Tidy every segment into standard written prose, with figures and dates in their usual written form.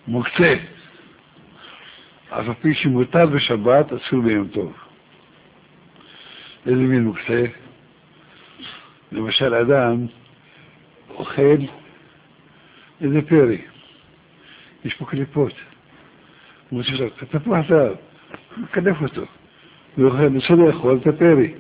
מוקצה. אף פי שמותר בשבת, אסור ביום טוב. איזה מין מוקצה? למשל, אדם אוכל איזה פרי. יש פה קליפות. הוא מוצא לך, תפוח זהב, מקדף אותו. הוא רוצה לאכול את הפרי.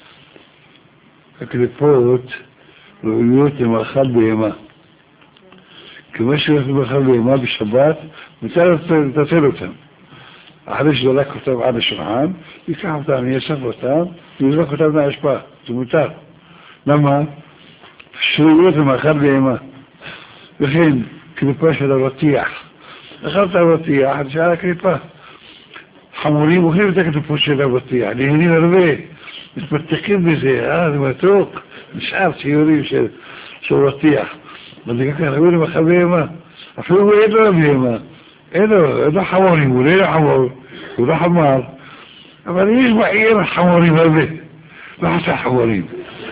הקליפות ראויות למאכל בהמה. כמו שהולך למאכל בהמה בשבת, מותר לטפל אותם. אחרי שדלק אותם עד השולחן, ייקח אותם, יאסף אותם, ויזרוק אותם מהאשפה. זה מותר. למה? ראויות למאכל בהמה. וכן, קליפה של הרתיח. אכלת הרתיח, שאלה הקליפה. חמורים אוכלים את הקליפות של הרתיח, נהנים הרבה, מתפתחים בזה, זה מתוק, נשאר ציורים של רתיח. אבל זה ככה, ראוי למאכל בהמה. אפילו אין לו בהמה. אין לו חמורים, הוא לא חמור, הוא לא חמר. אבל יש בעיר חמורים הרבה. לא חסר חמורים.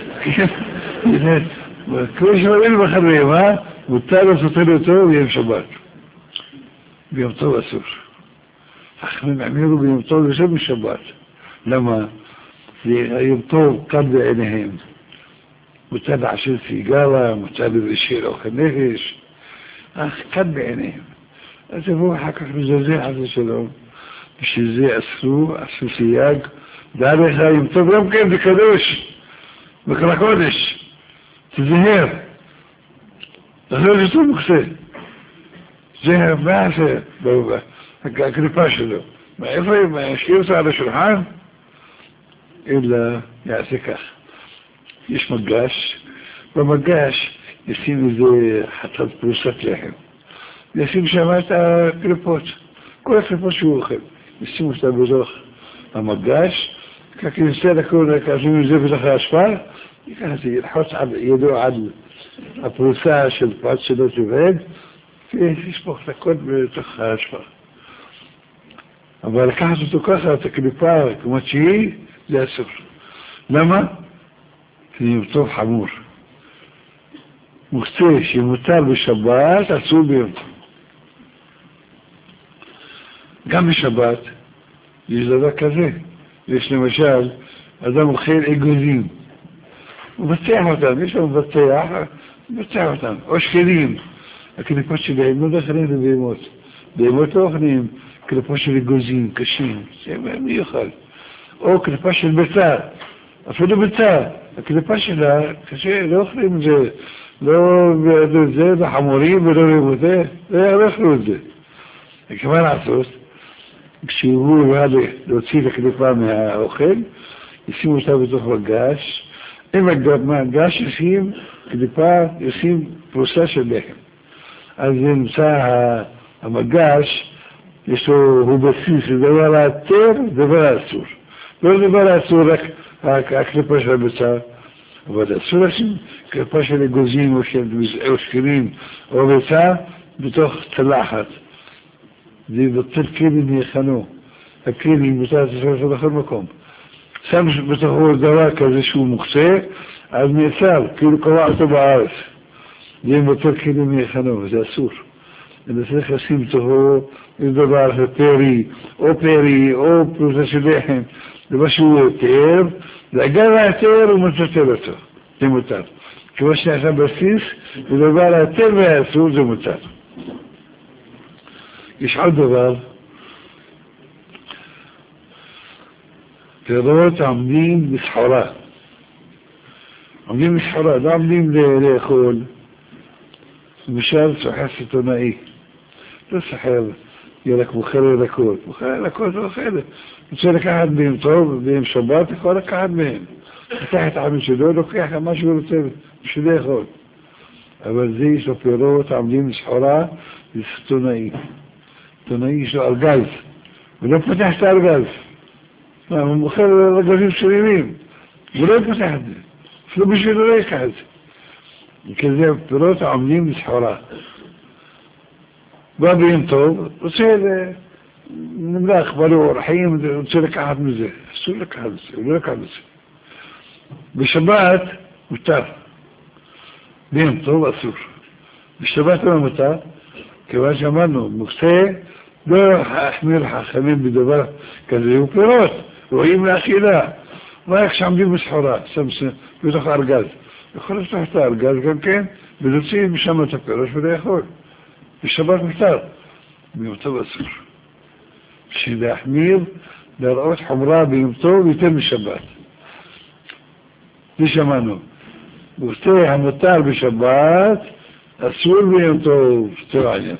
כמו שאין למאכל בהמה, מותר לסוטל אותו ביום שבת. ביום טוב אסור. חכמים עמירו ביום טוב יושב בשבת. למה? ביום טוב כאן בעיניהם. מותר לעשיר סיגרה, מותר לבשל אוכל נפש. כאן בעיניהם. אז יבואו אחר כך מזלזל חס ושלום. בשביל זה עשו סייג. דע לך, יום טוב גם כן, זה קדוש. בכל הקודש. תזהר. זה מוקצה. זה מה זה, הקליפה שלו. מאיפה ישאיר אותו על השולחן? אלא יעשה כך. יש מגש, במגש ישים איזה חתת פרוסת לחם. ישים שם את הקליפות. כל הקליפות שהוא אוכל. ישים אותה בתוך המגש, כך ינסה לכל כעזים מזה בתוך ההשפעה, ילחוץ ידו עד הפרוסה של פרט שלו תבד, וישפוך את הכל בתוך ההשפעה. אבל לקחת אותו ככה, את הקליפה כמו שהיא, זה אסור. למה? כי זה טוב חמור. מוקצה שמותר בשבת, אסור ביום טוב. גם בשבת יש דבר כזה. יש למשל, אדם אוכל אגוזים. הוא מבצע אותם, יש לו מבצע אותם. או שקלים. הקליפות שלהם לא דחלים לבהמות. בהמות לא אוכלים קליפות של אגוזים קשים. זה מיוחד. או קליפה של ביצה. אפילו ביצה. הקליפה שלה קשה, לא אוכלים את זה. לא את זה, בחמורים ולא לבוטה. לא אוכלו את זה. וכמה לעשות? כשהוא בא להוציא את הקליפה מהאוכל, ישימו אותה בתוך מגש. אם מגש ישים קליפה, ישים פרוסה של לחם. אז נמצא המגש, יש לו, הוא בסיס, זה דבר היתר, דבר אסור. לא דבר אסור רק הקליפה של הביצה, אבל אסור לשים קליפה של אגוזים או שקלים או ביצה בתוך צלחת. זה יבטל כלים מיחנו. הכלים מותר לצלחת בכל מקום. שם בתוכו דבר כזה שהוא מוקצה, אז נאסר, כאילו קבע אותו בארץ. זה יבטל כלים מיחנו, זה אסור. אני צריך לשים בתוכו דבר של פרי, או פרוסה של לחם. זה מה שהוא יותר, ואגב היותר הוא מצטל אותו. זה מותר. כמו שנעשה בסיס, ודבר היותר והאסור זה מותר. יש עוד דבר, פירות עומדים בסחורה. עומדים בסחורה, לא עומדים לאכול. למשל, סוחר סיטונאי. לא סוחר ילק מוכר ילקות. מוכר ילקות לא אוכל. רוצה לקחת בהם טוב, בהם שבת, יכול לקחת בהם. לקח את העמים שלו, לוקח מה שהוא רוצה בשביל לאכול. אבל זה יש לו פירות עומדים בסחורה, זה סיטונאי. סיטונאי יש לו ארגז, ולא פותח את הארגז. הוא מוכר ארגזים שלמים, הוא לא פותח את זה. אפילו בשבילו לא יקח את זה. וכזה פירות עומדים בסחורה. בא ביום טוב, רוצה נמלך, בא לו אורחים, רוצה לקחת מזה. אסור לקחת את זה, הוא לא לקחת את זה. בשבת מותר. ביום טוב אסור. בשבת לא מותר, כיוון שאמרנו, מוקצה לא החמיר חכמים בדבר כזה, הוא פירות, רואים לאכילה. מה איך שעמדים בסחורה, בתוך ארגז. יכול לפתוח את הארגז גם כן, ולהוציא משם את הפירות ולאכול. בשבת מותר, ביום טוב אסור. בשביל להחמיר, להראות חומרה ביום טוב יותר משבת. זה שמענו. מוקצה המותר בשבת, אסור ביום טוב, זה העניין.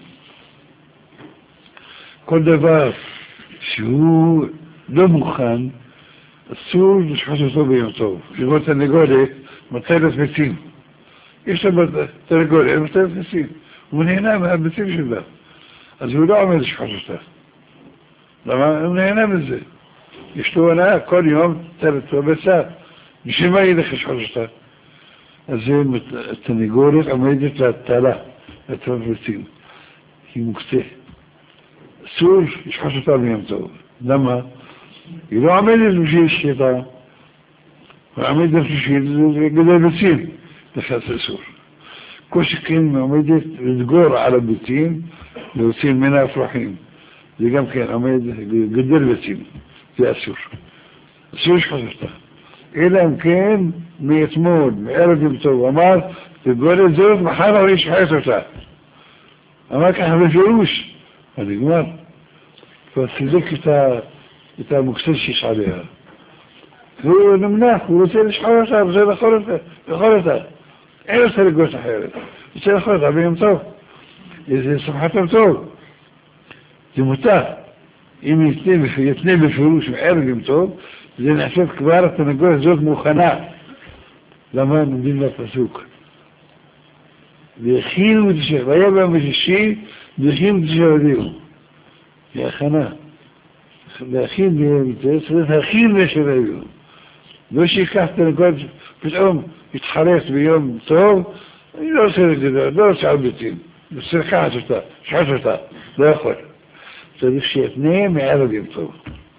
כל דבר שהוא לא מוכן, אסור לשחוט אותו ביום טוב. כמו תרנגולת, מטלת ביצים. יש לה תרנגולת, מטלת ביצים. הוא נהנה מהביצים שלה. אז הוא לא עומד לשחוט אותה. למה? הוא נהנה מזה. יש לו הנאה, כל יום תלת לו ביצה. בשביל מה ילך לשחוט אותה? אז זה תרנגולת עומדת להתלה, לתלת ביצים. היא מוקצה. אסור לשחוט אותה ביום טוב. למה? היא לא עומדת בשביל שחיטה. היא עומדת בשביל גדל ביצים. לכן אסור. כל שכן עומדת לדגור על הביצים, להוציא ממנה אפרוחים. זה גם כן עומד גדל ביצים. זה אסור. אסור לשחוט אותה. אלא אם כן מאתמול, מערב יום טוב, אמר, תגולת זאת, מחר אני אשחט אותה. אמר ככה בפירוש. אז נגמר. כבר סידק את המוקצה שיש עליה. והוא נמנח, הוא רוצה לשחוט אותה, רוצה לאכול אותה. אין רוצה לגוש אחרת. רוצה לאכול אותה ביום טוב. זה שמחת יום טוב. זה מותר. אם יתנה בפירוש מערב יום טוב, זה נחשב כבר התרנגולת זאת מוכנה. למה נמדים לפסוק? והכינו את השם, והיה ביום השישי, והכינו את השם הודיעו. זה הכנה. להכין, צריך להכין לשם הודיעו. לא שיקח תרנגולת, פתאום יתחרט ביום טוב, אני לא רוצה לגדול, לא רוצה על ביתים. רוצה לקחת אותה, שחט אותה, לא יכול. צריך שיתנה מערב יום טוב.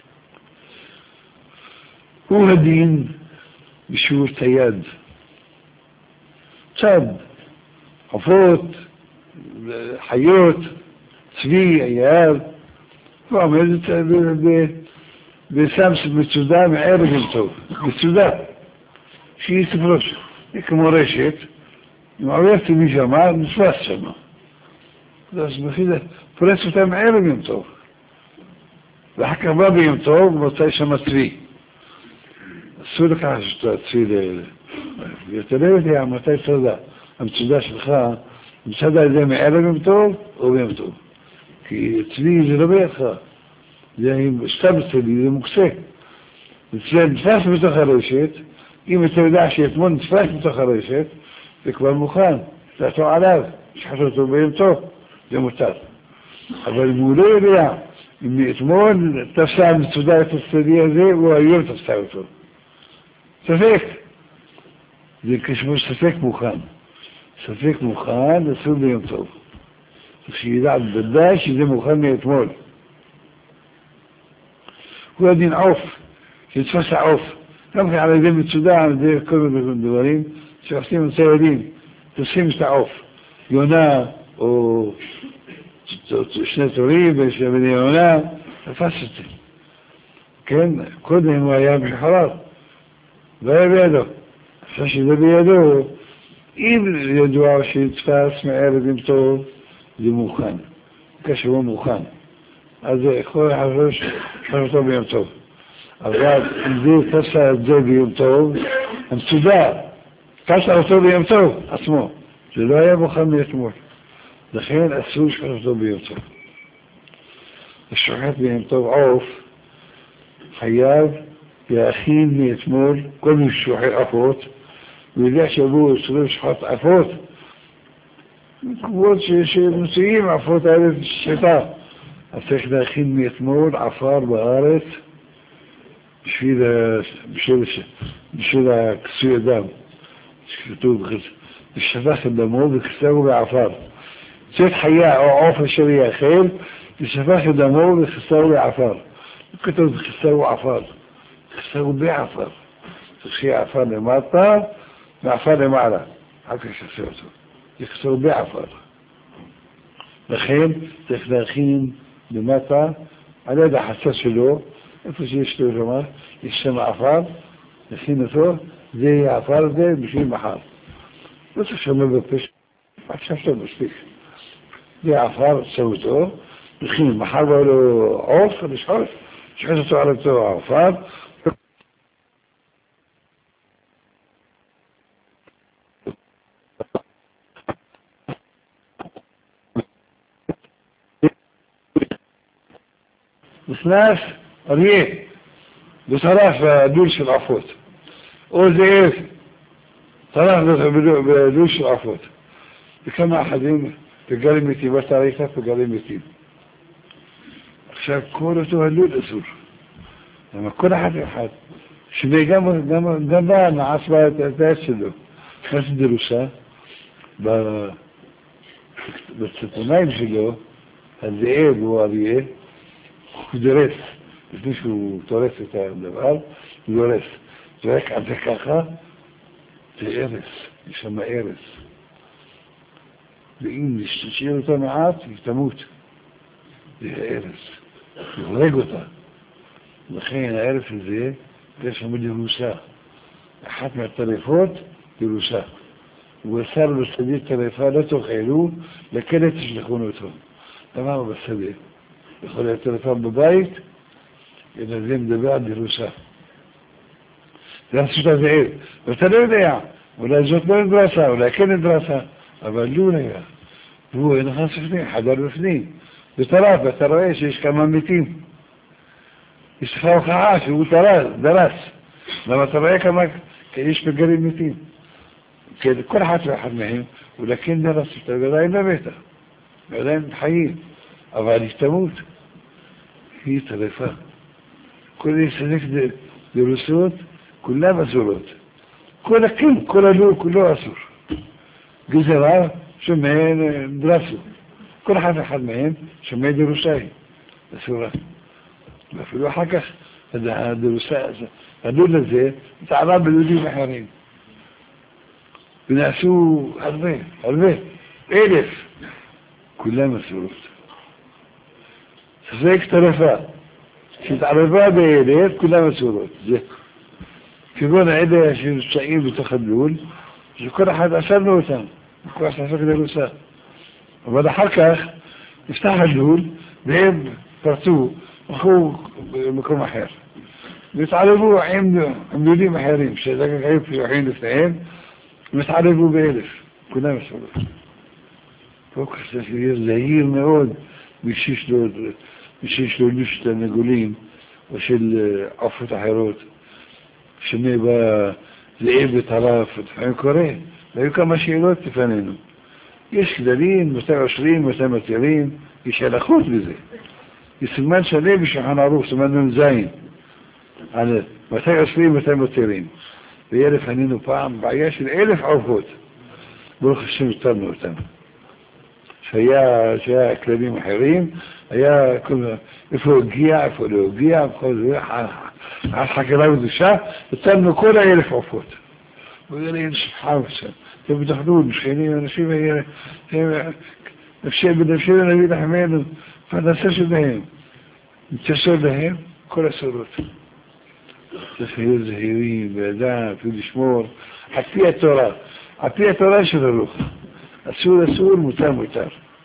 הוא הדין בשיעור תיד. צד, עופות, חיות, צבי, היער, הוא עומדת ושם מצודה מערב יום טוב. מצודה, שהיא תפרוש. היא כמו רשת, אם עברתי משמה, נתפס שמה. אז מחילה, פורץ אותה מערב יום טוב. ואחר כך בא ביום טוב, מוצא שמה צבי. אסור לקחת שאתה צבי לאלה. ואתה לא יודע מתי צודה. המצודה שלך, מצדה זה מערב יום טוב או ביום טוב. כי צבי זה לא בידך. זה סתם צבי, זה מוקצה. זה נתפס בתוך הרשת. אם אתה יודע שאתמול נתפס בתוך הרשת, זה כבר מוכן. תעשו עליו, שחט אותו ביום טוב. זה מותר. אבל אם הוא לא יודע, אם אתמול תפסה מצודה את הצדי הזה, הוא היום תפסה אותו. ספק. זה כשמו ספק מוכן. ספק מוכן, אסור ביום טוב. צריך שידע בוודאי שזה מוכן מאתמול. הוא הדין עוף, שתפס העוף. גם על ידי מצודה, על ידי כל מיני דברים, שעושים את הילדים, תופסים את העוף. יונה, או שני תורים, ושבני יונה, תפס את זה. כן, קודם הוא היה משחרר. לא היה בידו. אחרי שזה בידו, אם ידוע שיתפס מערב עם טוב, זה מוכן. כשהוא מוכן. אז זה יכול לחשוש אותו ביום טוב. אבל אם זה תפסה את זה ביום טוב, המצודה, תפסה אותו ביום טוב עצמו. זה לא היה מוכן מאתמול. לכן אסור לשחוט אותו ביום טוב. לשחוט ביום טוב עוף, חייב להכין מאתמול כל מי ששוחט עפות, ויודע שבו אסור לשחוט עפות, כמות שמוציאים עפות האלה שחיטה. אז צריך להכין מאתמול עפר בארץ בשביל הכסוי הדם. שכתוב לשפך את דמו וכסהו בעפר. צאת חיה או עוף אשר יאכל, לשפך את דמו וכסהו בעפר. כתוב וכסהו עפר. כסהו בעפר. צריך שיהיה עפר למטה ועפר למעלה. אחר כך שכסה אותו. יכסהו בעפר. לכן צריך להכין למטה, על יד החסה שלו, איפה שיש לו רמה, יש שם עפר, נכין אותו, זה יהיה עפר הזה בשביל מחר. לא צריך שמה בפש, עכשיו טוב מספיק. זה עפר, עושה אותו, נכין, מחר בא לו עוף, לשחוט, שחט אותו על אותו העפר, נכנס אריה, ושרף בדול של עפות, או זאב, שרף בדול של עפות. וכמה אחדים בגלים מתים, באת ראית בגלים מתים. עכשיו כל אותו הלול אסור. למה כל אחד ואחד, שגם בא נעש בה את העץ שלו. מה זה דרושה? בצפוניים שלו, הזאב הוא אריה, הוא דורס, לפני שהוא תורס את הדבר, הוא דורס. ורק עד זה ככה, זה ארס, יש שם ארס. ואם נשאיר אותה מעט, היא תמות. זה ארס, הוא הורג אותה. לכן הארס הזה, יש שם דרושה. אחת מהטרפות, דרושה. הוא אסר בשדה טרפה, לא תאכלו, לכלא תשלחונו אותו. למה הוא בשדה? יכול להיות טרפה בבית, אלא זה מדבר על דרושה. זה עשו את הזאב, ואתה לא יודע, אולי זאת לא נדרסה, אולי כן נדרסה, אבל לא היה. והוא נכנס בפנים, חדר בפנים, וטרף, ואתה רואה שיש כמה מתים. יש לך הוכחה שהוא דרס. למה אתה רואה כמה, יש בגרים מתים. כל אחד ואחד מהם, אולי כן דרס, אתה עדיין לא מתה, עדיין חיים, אבל היא תמות. היא טרפה. כל יסנק דרוסות, כולם אסורות. כל הקים, כל הלול, כולו אסור. גזרה, שמהן דרסו. כל אחד ואחד מהם, שמהן דרוסאי. אסורה. ואפילו אחר כך, הלול הזה, התעלה בלולים אחרים. ונעשו הרבה, 1,000. כולם אסורות. ספק טרפה. שהתערבה ב1,000, כולם אסורות. זה. כגון האלה שנמצאים בתוך הלול, שכל אחד אסרנו אותם. כל אחד ספק דרוסה. אבל אחר כך, נפתח הלול, והם פרצו, הלכו במקום אחר. והתערבו עם לולים אחרים, שדגג היו פתוחים לפניהם, והתערבו ב1,000. כולם אסורות. פה כזה שיהיה זהיר מאוד, ושיש לו לוש תרנגולים, או של עופות אחרות, שמי בא זאב וטרף, לפעמים קורה, והיו כמה שאלות לפנינו. יש כללים, מתי עושרים, מתי מתירים, יש הלכות בזה. יש סימן שלם בשולחן ערוך, סימן נ"ז, על מתי עושרים, מתי מתירים. ויהיה לפנינו פעם בעיה של 1,000 עופות, ברוך השם יתרנו אותם. שהיה כללים אחרים, היה איפה הגיע, איפה לא הגיע, על חקירה ודושה, יצרנו כל 1,000 עופות. וזה לי שפחה ושם. אתם בתחדות, משכנים, אנשים, בנפשנו נביא לחמנו, פרנסה שלהם, מתיישר להם, כל הסורות. צריך להיות זהירים, בידיים, אפילו לשמור, על פי התורה של הרוח. אסור, מותר.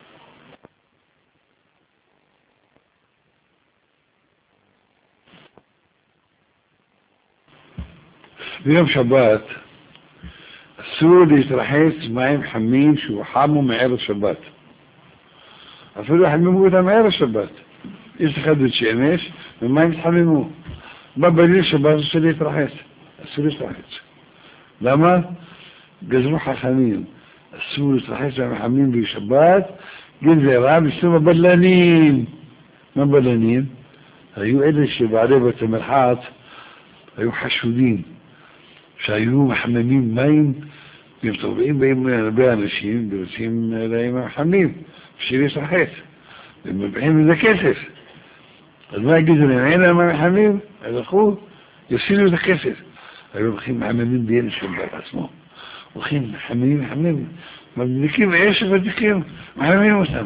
ביום שבת אסור להתרחץ מים חמים שהוא חמו מערב שבת. אפילו חממו אותם מערב שבת. יש לך דוד שמש ומים התחממו. בליל שבת אסור להתרחץ. אסור להתרחץ. למה? גזרו חכמים. אסור להתרחץ מים חמים בשבת, גזרה בשביל הבלנים. מה בלנים? היו אלה שבעלי בית המרחץ היו חשודים. שהיו מחממים מים, והם טובעים בהם הרבה אנשים, ורוצים להם מחממים, בשביל להתרחץ. והם מבחים מזה כסף. אז מה יגידו להם? אין להם מחממים? אז הלכו, יפסילו את הכסף. היו הולכים מחממים ביל שבת עצמו. הולכים מחממים, מדליקים אש ומדליקים, מחממים אותם.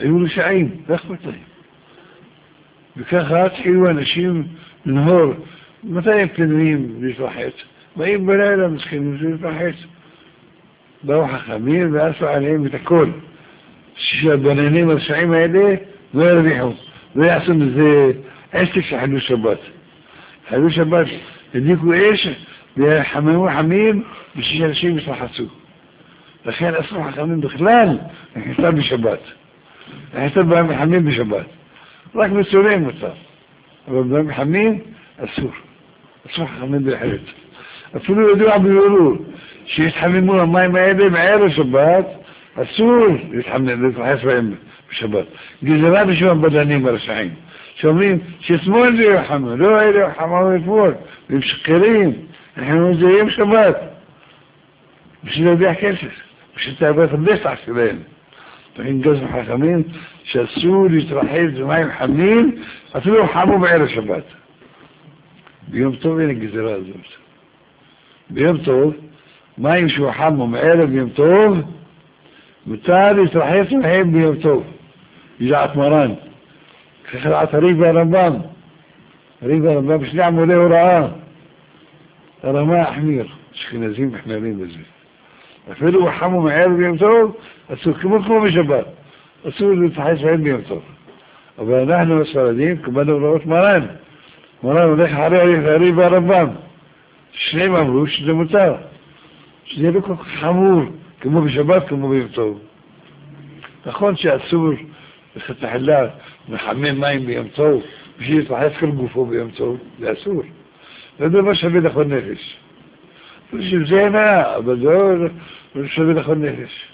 היו רשעים, לא אכפת להם. וככה התחילו אנשים לנהור, מתי הם פנויים להתרחץ? באים בלילה מסכנים להתרחץ. באו חכמים ועשו עליהם את הכל. שהבננים הרשעים האלה לא ירוויחו, לא יעשו מזה עסק שחלו שבת. חלו שבת, הדליקו אש וחממו חמים בשביל שאנשים יתרחצו. לכן אסור חכמים בכלל לחצה בשבת. לחצה בהם חמים בשבת. רק מצורים אותם. אבל בהם חמים אסור. אסור חכמים בהחלט. אפילו ידוע ביורור שיתחממו המים האלה בערב שבת, אסור להתרחץ בהם בשבת. גזרה בשביל הבדנים הרשעים. שאומרים ששמאל זה יוחמם, לא היה יוחמם אתמול, והם שקרים, אנחנו מזהים שבת. בשביל להביע כסף, בשביל תאבד את הבסע שלהם. לכן גזם חכמים שאסור להתרחץ במים חמים, אפילו חמו בערב שבת. ביום טוב אין הגזרה הזאת. ביום טוב, מים שהוא חמו מערב ביום טוב, מותר להתרחץ מהם ביום טוב. ידעת מרן. ככה דעת הריב והרמב"ם. הריב והרמב"ם שני עמודי הוראה. הרמה החמיר. אשכנזים מחמירים בזה. אפילו חמו מערב ביום טוב, אסור כמו בשבת. אסור להתרחץ מהם ביום טוב. אבל אנחנו הספרדים קיבלנו הוראות מרן. מרן הולך אחרי הריב והרמב"ם. שניהם אמרו שזה מותר. שזה לא כל כך חמור, כמו בשבת, כמו ביום טוב. נכון שאסור לכתחילה מחמם מים ביום טוב, בשביל להתרחץ כל גופו ביום טוב, זה אסור. זה דבר שווה לכל נפש. בשביל זה אינה, אבל זה לא שווה לכל נפש.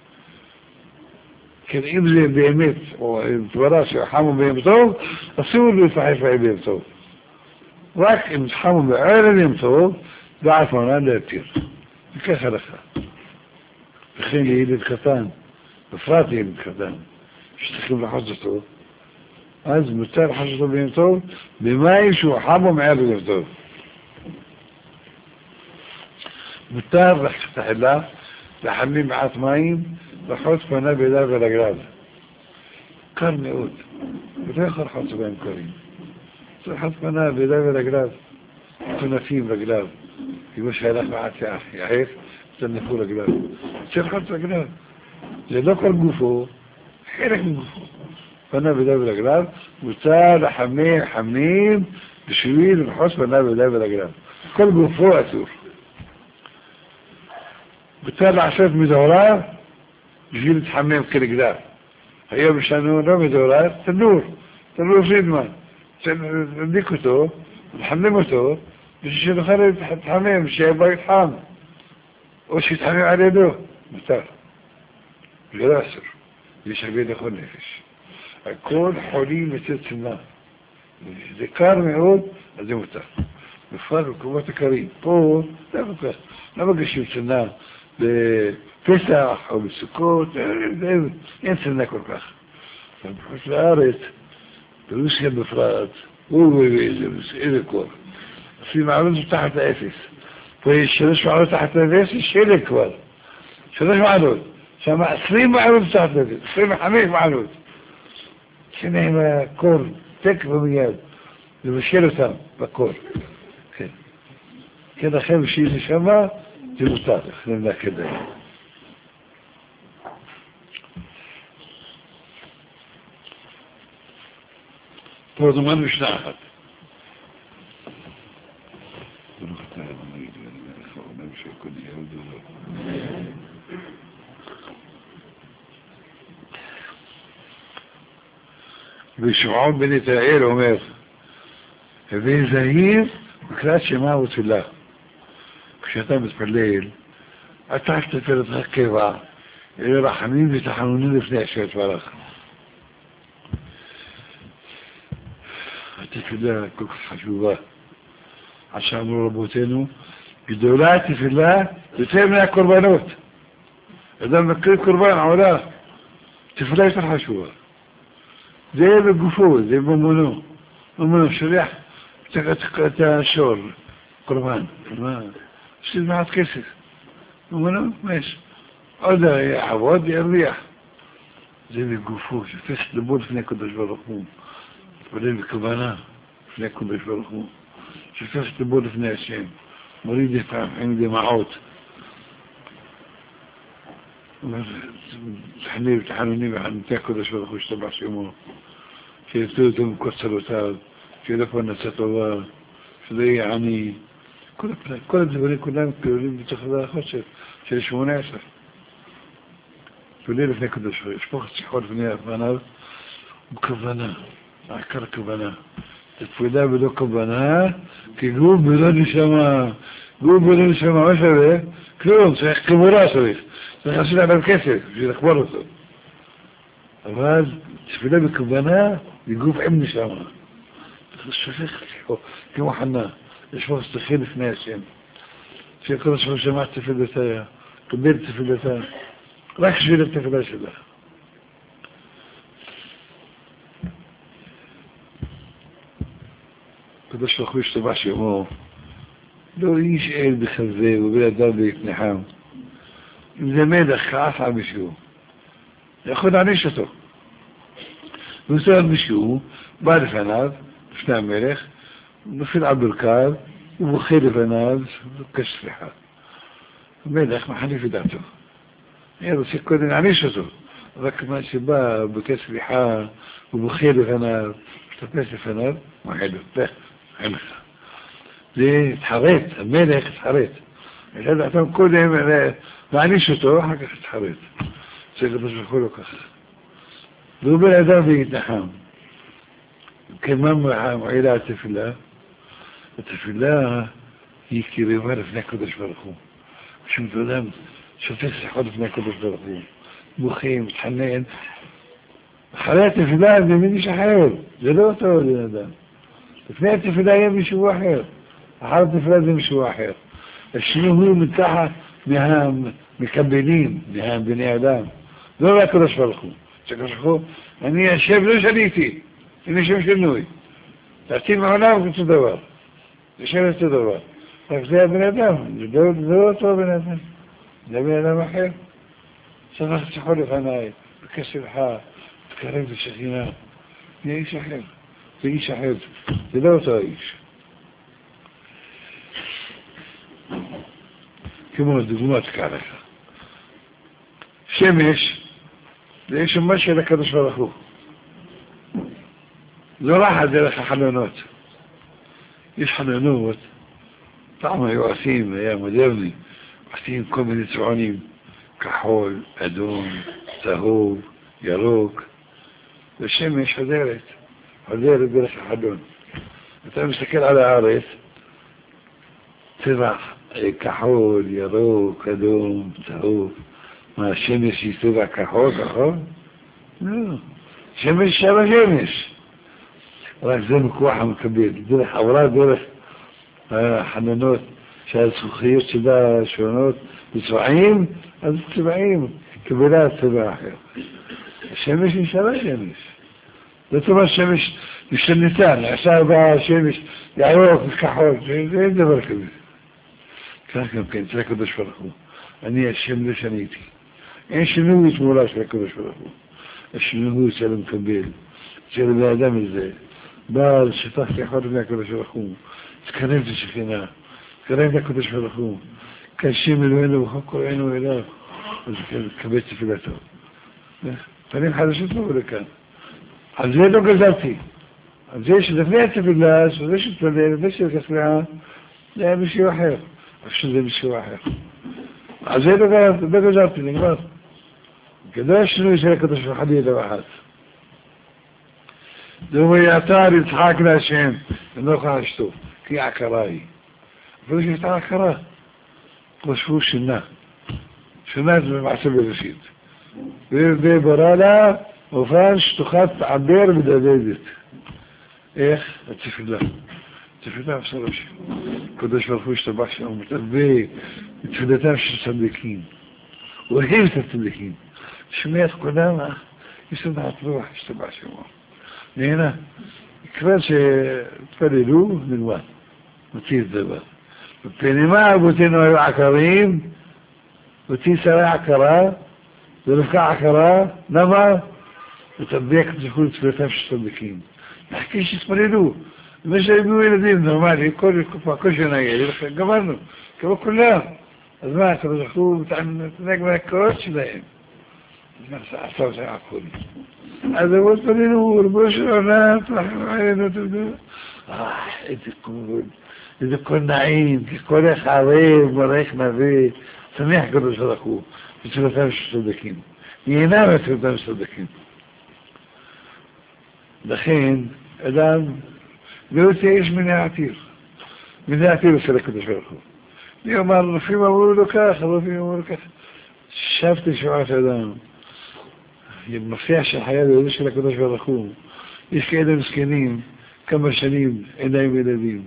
כן, אם זה באמת, או דברה שחמו ביום טוב, אסור להתרחץ מים ביום טוב. רק אם חמו בערב ביום טוב, דעת מרן להתיר. וככה לך. וכן ילד קטן, בפרט ילד קטן, שצריכים לחוץ אותו, אז מותר לחוץ אותו ביום טוב, במים שהוא חמו מערב ביום טוב. מותר לכתחילה, לחמים מעט מים, לחוץ פניו בידיו ולרגליו. קר מאוד, ולא יכול לחוץ בהם קרים. צריך לחוץ פניו בידיו ולרגליו, כנפים רגליו, כמו שהלך מעט יחף, תנפו רגליו. צריך לחוץ רגליו. זה לא כל גופו, חלק מגופו. פניו בידיו ולרגליו, מותר לחמים חמים בשביל לחוץ פניו בידיו ולרגליו. כל גופו אסור. מותר לעשות מדורה בשביל להתחמם כרגליו. היום יש לנו לא מדורה, תנור פרידמן. נדיק אותו, נחמם אותו, בשביל שנוכל להתחמם, שיהיה בית חם. או שיתחמם על ידו. מותר. זה לא אסור. יש הרבה לכל נפש. הכל חולים אצל צנע. זה קר מאוד, אז זה מותר. בפרט במקומות הקרים. פה, זה לא כך. לא מגשים צנע בפסח או בסוכות, אין צנע כל כך. אבל בחוץ לארץ, ברוסיה בפרט, איזה קור. אפילו מעלות תחת האפס. פה יש 3 מעלות תחת האפס, יש שלג כבר. 3 מעלות. שם 20 מעלות תחת האפס, 25 מעלות. שנהם הקור, תק ומיד, לבשל אותם בקור. כן. כן, לכן בשביל לשמה, זה מותר, נמנה כדאי. פה זמן משנה אחת. ושמעון בן יתראל אומר, הווה זהיר בקריאת שמע ותפילה. כשאתה מתפלל, אתה תפלל אותך קבע, אלה רחמים ותחנונים לפני השם יתברך. התפילה כל כך חשובה. עד שאמרו רבותינו, גדולה התפילה יותר מהקורבנות. אדם מקריב קורבן עולה, תפילה יותר חשובה. זה בגופו, זה במונו. במונו שולח את השור, קורבן. יש לי מעט כסף. במונו, יש. עוד יעבוד, ירוויח. זה בגופו, שצריך לדבור לפני הקדוש ברוך הוא, להתפלל בכוונה לפני הקדוש ברוך הוא, שצריך לדבור לפני השם, מוריד לפעמים דמעות. תחני ותחנוני וחנותי הקדוש ברוך הוא שתבח שמו, שיצאו אותו מכל צרותיו, שיהיה לו פרנסה טובה, שלא יהיה עני. כל הדברים כולם כלולים בתוך האחות של 18. תפלל לפני הקדוש ברוך הוא, יש פה שיחות לפני הפניו, בכוונה, העיקר הכוונה. תפלה בלא כוונה, כי גוף בלא נשמה. גוף בלא נשמה, מה שווה? כלום, צריך קבורה צריך. צריך לעשות עליו כסף, בשביל לקבור אותו. אבל תפלה בכוונה, לגוף עם נשמה. שופך כמו חנה, לשפוך שטחים לפני השם. שכל השפוך שמע תפילתה, קבל תפילתה, רק בשביל התפילה שלה. קדוש ברוך הוא ישתבח שמו, לא איש אל בחזה ובין אדם בהתנחם. אם זה מלך כעס על מישהו, יכול להעניש אותו. ועושה על מישהו, בא לפניו, לפני המלך, נופל על ברכיו, ובוכה לפניו, ובקש סליחה. המלך מחליף את דעתו. היה רוצה קודם להעניש אותו, רק מה שבא, בקש סליחה, ובוכה לפניו, משתפש לפניו, מחל לו, לך, מחל לך. זה התחרט, המלך התחרט. היה דעתו קודם להעניש אותו, אחר כך התחרט. זה קדוש ברוך הוא לא ככה. והוא בן אדם בהתנחם. כמה מועילה התפילה? התפילה היא קרבה לפני הקדוש ברוך הוא. כשאתה אדם שופך שיחות לפני הקדוש ברוך הוא, בוכים, מתחנן, אחרי התפילה זה מישהו אחר, זה לא אותו בן אדם. לפני התפילה יהיה מישהו אחר, אחר התפילה זה מישהו אחר. השני הוא מתחת מהמקבלים, מהבני אדם, לא רק הקדוש ברוך הוא. הקדוש ברוך הוא, אני השם לא שניתי, אני שם שינוי. תעתיד מעולם כזה דבר. זה שם כזה דבר. רק זה הבן אדם, זה לא אותו בן אדם. זה בן אדם אחר. שפך שיחות לפניי, בקש לך, תקרב לשכינה. זה איש אחר. זה איש אחר. זה לא אותו האיש. כמו דוגמאות ככה. שמש, זה יש מה של הקדוש ברוך הוא. לא רחה דרך החלונות. יש חלונות, פעם היו עושים, היה מודרני, עושים כל מיני צבעונים, כחול, אדום, צהוב, ירוק, ושמש חודרת דרך החלון. אתה מסתכל על הארץ, צבע כחול, ירוק, אדום, צהוב. מה, השמש היא צבע כחול? לא. שמש שם השמש. רק זה מכוח המקבל. דרך עברה, דרך החלונות שהזכוכיות שלה שונות בצבעים, אז צבעים, קבלה צבע אחר. השמש היא שם השמש. זאת אומרת שמש משתנתה, עכשיו באה השמש ירוק וכחול, זה אין דבר כזה. כך גם כן, זה הקדוש ברוך הוא. אני השם לא שניתי. אין שינוי תמורה של הקדוש ברוך הוא. השינוי של המקבל, של האדם הזה. בעל שפך כאחד לפני הקדוש ברוך הוא. תקרב לשכינה, תקרב לקדוש ברוך הוא. קשים אלוהינו וכל קוראינו אליו. אז תקבל תפילתו. פנים חדשות לא לכאן. על זה לא גזרתי. על זה שלפני התפילה, שזה שתפלל, לפני שתפלה, זה היה מישהו אחר. עכשיו זה מישהו אחר. על זה לא גזרתי, נגמר. כדאי השינוי של הקדוש ברוך הוא ידע אחת. דובר יעתר יצחק להשם, ונוח אשתו, כי עקרה היא. אבל יש את העקרה. חושבו שינה. שינה זה במעשה בראשית. וברא לה אופן שתוכת עבר ודדדת. איך? התפילה. תפילה אפשר לשם. קדוש ברוך הוא ישתבח שם, מתאבה בתפילתם של צדיקים. הוא אוהב את הצדיקים. שומע את כולם, יש לדעת רוח, ישתבח שמו. נהנה. כבר שתפללו, נגמר. מוציא את דבר. בפנימה אבותינו היו עקרים, אותי שרה עקרה, ורבקה עקרה, למה? ותדביק זכות תפילתם של צדיקים. נחכה שיתפללו. מה שהביאו ילדים נורמלי, כל שנה ילד, גמרנו, כמו כולם. אז מה, אתה זכו מתענג מהקורות שלהם. אז מה עשה אותם עקולי? אז הם התפללו, רבו של עולם, תלכם עלינו, תבדו. איזה כל נעים, כל איך ערב, מלך נביא, שמח קדוש ברוך הוא, בתפילתם של צדיקים. ייהנה בתפילתם של צדיקים. לכן, אדם לא יוצא איש מן העתיר אצל הקדוש ברוך הוא. אני אומר, רופאים אמרו לו כך, רופאים אמרו לו כך. שבתי שועת אדם. מפתח של חיה לידי של הקדוש ברוך הוא. יש כאלה מסכנים, כמה שנים, עיניים ילדים.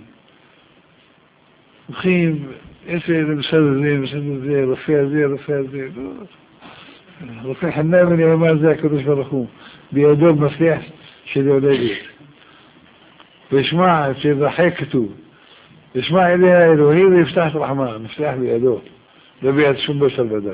הולכים, יש למשל הזה, רופא הזה. רופא חנן בני אמר זה הקדוש ברוך הוא. בידו מפתח של יולדת. וישמע, שירחק כתוב. ישמע אלי האלוהי ויפתח את רחמה, מפתח בידו. לא ביד שום בשל בדם.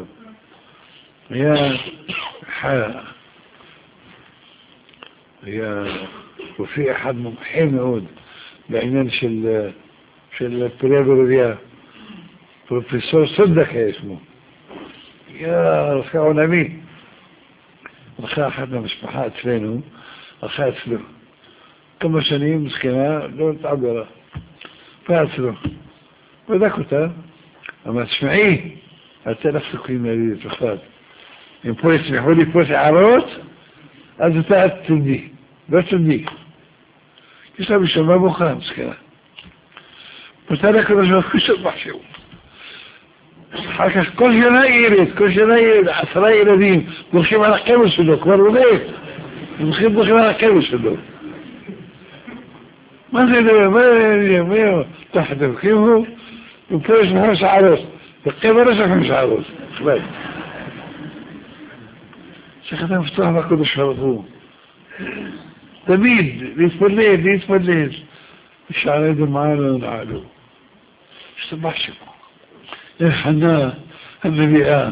היה רופא אחד מומחה מאוד בעניין של פריאגולוגיה. פרופסור סודק היה שמו. היה רופא עולמי. רופא אחת מהמשפחה אצלנו, רופא אצלו. כמה שנים מסכנה, לא נתעברה. פעצלו. בדק אותה. אמר, תשמעי, אתם לך סיכויים להגיד בכלל. אם פה יצמחו לי פה שערות, אז אתה תלדי. לא תלדי. יש לה בשלמה בוכה, מסכנה. פתא לקדוש ברוך הוא של מחשב. אחר כך כל שנה ילד, 10 ילדים, הולכים על הקבר שלו, כבר הולך. הולכים על הקבר שלו. מה זה דבר? מה תחת דבקים ופה יש 5 שערות. בקבר יש 5 שערות. בכלל. שחתם מפתוח לקדוש ברוך הוא. תמיד, להתפלל. שערי דמעה לא נעלו. השתבח שמו. חנה הנביאה,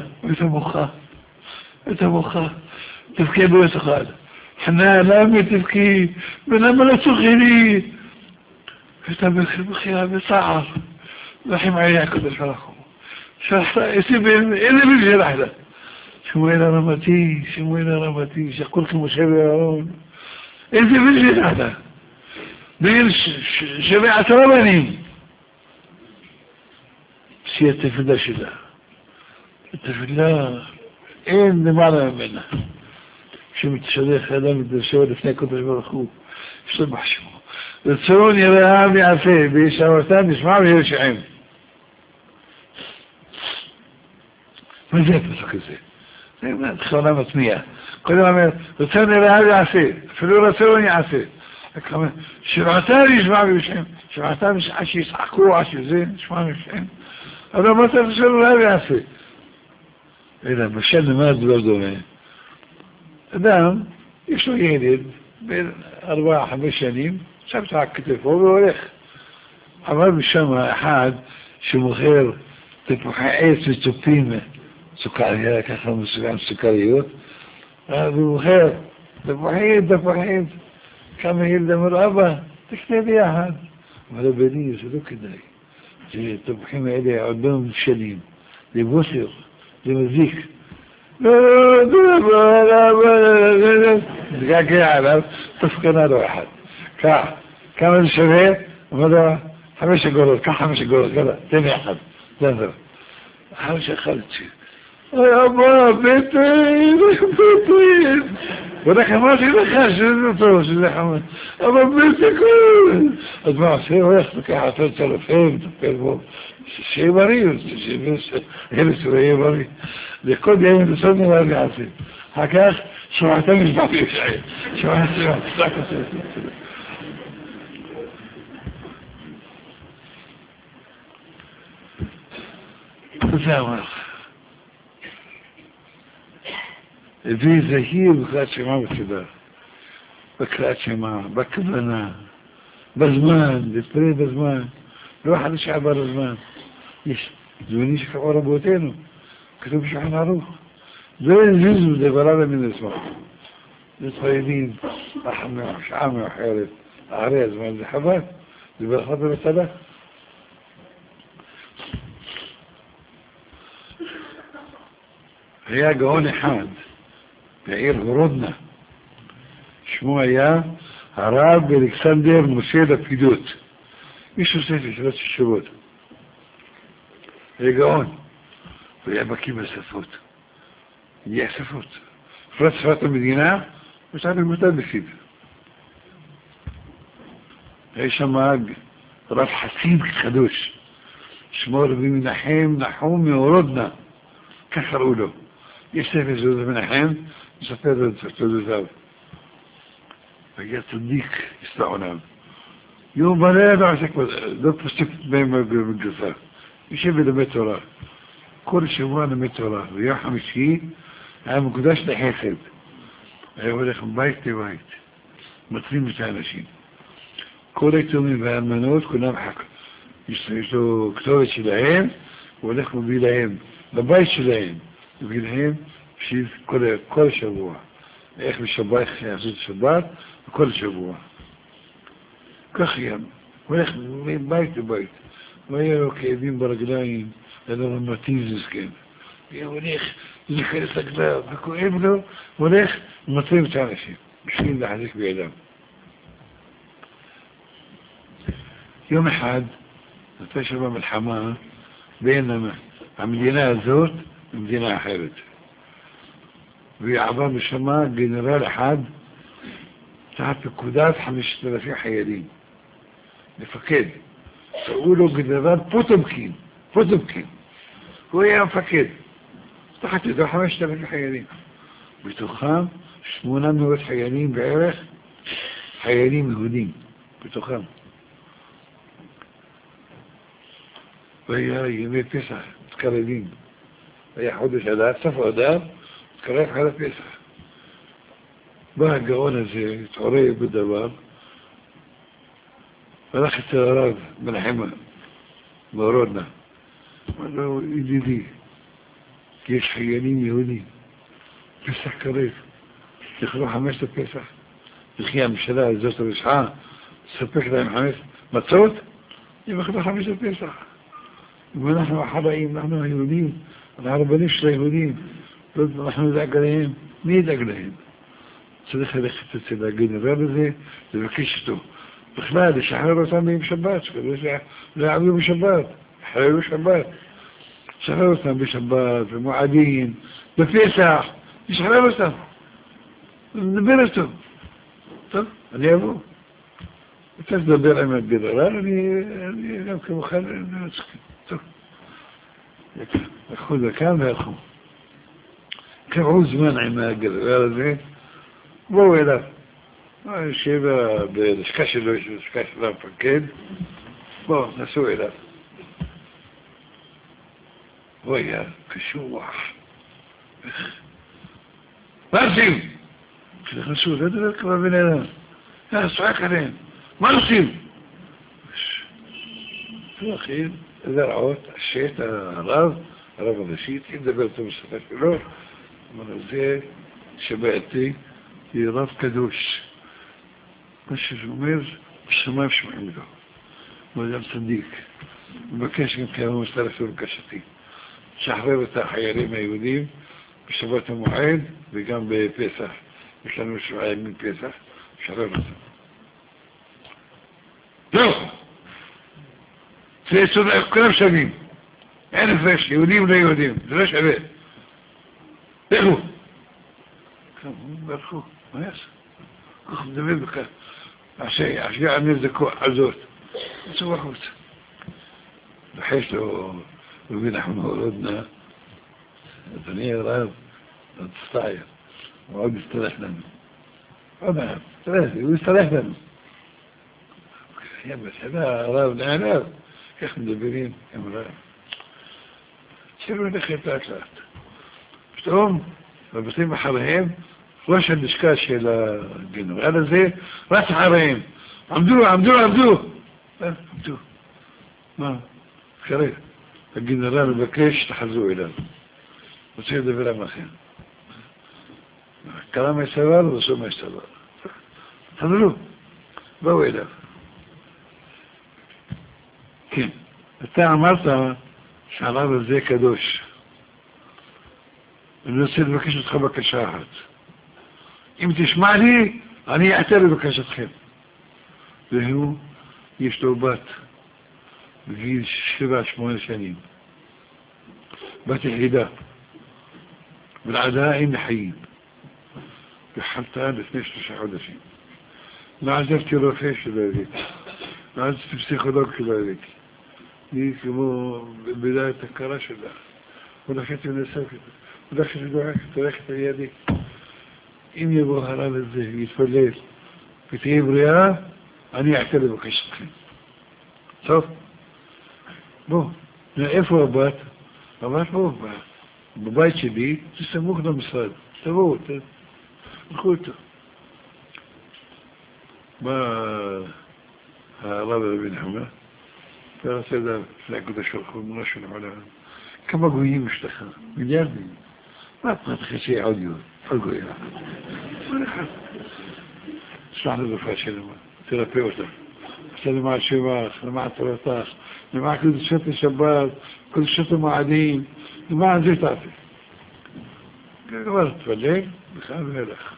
את המוחה. תבכי בו את אחד. חנה, למה תבכי? ולמה לא תוכלי? אתה בחייה בצער. רחם עליה הקדוש ברוך הוא. איזה בן שלח לה. שמואל הרמתי, שכל כמשה ואהרון. איזה בן שלח לה. בין 17 בנים. שהיא התפילה שלה. התפילה אין למעלה ממנה. כשמתשלח אדם מתשלח לפני הקדוש ברוך הוא, השתבח שמו. רצון יראה ויעשה, בישועתם נשמע וירשעים. מה זה הפסוק הזה? זה תחילה מתניע. קודם אומר, רצון יראה ויעשה, אפילו רצון יעשה. שבעתם נשמע וירשעים. שבעתם שישחקו, שזה נשמע וירשעים. אבל אמרת רצון יראה ויעשה. אלא, משל למה הדבר דומה? אדם, יש לו ילד, בין 4-5 שנים, שם תעק כתפו והולך. אמר בשם אחד שמוכר תפוחי עץ וצופים, סוכריה, ככה מסוים סוכריות, אז הוא מוכר תפוחים. כמה ילד אמר, אבא, תקנה ביחד. אבל בני, זה לא כדאי. התפוחים האלה עוד לא מבשלים, זה בוסר, זה מזיק. תגעגע עליו, תפקנה לו אחד. כך, כמה זה שווה? אמר לו, 5 אגורות, קח 5 אגורות, יאללה, תן לי אחד. זה. 5 אכלתי. אבא, בטן. ולך אמרתי לך שזה טוב, שזה חמד. אבל בטן כל. אז מה עושה? הוא הולך לקח 10,000, מטפל בו. שיהיה בריא, יהיה בריא. לכל יום לסוד נראה לעשות. אחר כך, שמעתם משפט ישעי. שמעתם משפט ישעי. זה אמר. הביא זהיר בקריאת שמע בסדר. בקריאת שמע, בכוונה, בזמן, להתפלל בזמן. לא אחד שעבר הזמן. יש זמנים שקראו רבותינו. כתוב בשולחן ערוך. לא יזיזו דבריו מן עצמם. للطيبين أحمي وشعامي وحيرت أعريض من الحبات اللي بالخطر الثلاث هي جهوني حاد بعير غرودنا شموع يا عراب الكسندر مسيدة بيدوت مش مسيدة شبات الشبوت هي جهون ويا بكي مسافوت يحسفوت فرات فرات المدينة مش عارف المتاب بسيب هي شماق راس حسيب خدوش شمار بمنحيم نحوم يوردنا كسروا له يستفي زود منحيم يستفي زود ذاو فجاء صديق يستعونا يوم ما لا يدعسك دوت فستك بيما بالقصار يشبه لمتورا كل شبوانا متورا ويوحى مشيه عام قداش لحيثب يقول لك بايت بايت مطرين بتاعنا شيء كل يتومي بهالمنوت كنا بحكوا يشتريتوا كتورة شلعين ولكم بيلعين لبايت شلعين بيلعين شيء كل شبوع ايش بالشبايخ يعزوز الشبات كل شبوع كخيام ولكم من بايت بايت ويروا كيبين برقلاين لأنه لما تيزز كان يا وليخ اللي خلصك لا بكو ابنه وليخ المطرين بتاعنا شيء مشكين لحديك بإعلام يوم احد نتشرب من الحمام بينما مدينة زوت مدينة حيرت ويعبان الشمال جنرال احد تحت الكودات 35 حيالين لفكيد تقولوا جنرال بوتمكين هو يا فكيد تحت ده 35 حيالين بتخام اسمونا نوت حيالين بعرق حيالين يهودين بتخام وهي يمين 9 تكررين هي حدث عداد صفو عداد تكرر حالة 9 بقى جوانا زي تعريب بالدبار فلخ التغراب من حمى موردنا وقالوا ايدي دي كيش حيانين يهودين بيسح كريف يخلوا حماسة بيسح الخيام الشلاء الزوت الإسحاء سبك لهم حماسة ما تصوت يبقى خلوا حماسة بيسح يقول نحن حرائيم نحن يهودين العرب ليش لا يهودين نحن ذا قليهم مين ذا قليهم سدخل اختت الى الرابزي لبكيشته بخلال شحرر ثاني بشبات لا عملوا بشبات حرروا شبات شحرر ثاني بشبات بمعادين بفيسح يشحرروا ثاني نبرتوا طب اللي أبوه تفضل بالعمل بالغرار اللي يمكن مخلل أخوذ كام يا أخو كم عوز منعي ما أقل هذا بويلة الشيبة بالشكاش اللي فكين بو نسوي له ويا كشوح مرسيم نسوي هذا الكبار بيننا يا صعيق عليهم مرسيم في الأخير إذا رعوت الشيط الأرض رفض الشيط إذا بلتم السفاش من زي شبعتي في رف كدوش مش جمير مش ما مش محمده مدام صديق ما كانش كانوا مسترسوا الكشتي شحرير بتاع حيالي ما يودين بشبات معين بجنب بيسح كانوا مش من بيسح شحرير بتاع لو سيسونا كلام شبيب يعني فاش يودين ولا يودين دلاش عباد اخو كم برخو ما يس اخو دمين بك عشان عم يزدكوا عزوت سوى خوت بحيث لو بين احنا ولدنا الدنيا غاب تستعير وعود يستريح لنا طبعا ويستريح لنا يا بس هذا غاب نعناع ياخد دبرين يا مرأة سيروا لخي تاكلات بتقوم فبصير بحرهم واش الاشكاش الى الجنو هذا زي راس حرهم عمدوه ما خير الجنرال بكيش تحزوا الى وسيد بلا ما خير קרא מהסבר ועשו מהסבר. חזרו, באו אליו. כן, אתה אמרת שהרב הזה קדוש. אני רוצה לבקש אותך בקשה אחת. אם תשמע לי, אני אעתר לבקשתכם. והוא, יש לו בת בגיל 7-8 שנים. בת יחידה. ולעדה אין חיים. וחלתה לפני 3 חודשים. לא עזבתי רופא שלא הבאתי. לא עזבתי פסיכולוג שלא הבאתי. היא כמו בדעת הכרה שלה. הולכת ונספת. הולכת ודוחקת, הולכת על ידי. אם יבוא הרב הזה ויתפלל ותהיה בריאה, אני אעשה לבקשתכם. טוב? בוא, איפה הבת? הבת פה, בבית שלי, זה סמוך למשרד. תבואו, תלכו אותו. בא הרב רבי נחמן, ורצה לדעת, לפני הקדוש ברוך הוא, מונה של העולם. כמה גויים יש לך? מיליארדים. מה תחשי עוד יום? עוד גויים. כל אחד. שלח לרופאה שלמה, תרפא אותה. עשה למען שבח, למען תורתך, למען קדושת השבת, קדושת המועדים, למען זה תעשה. כבר תפלל, בכלל והלך.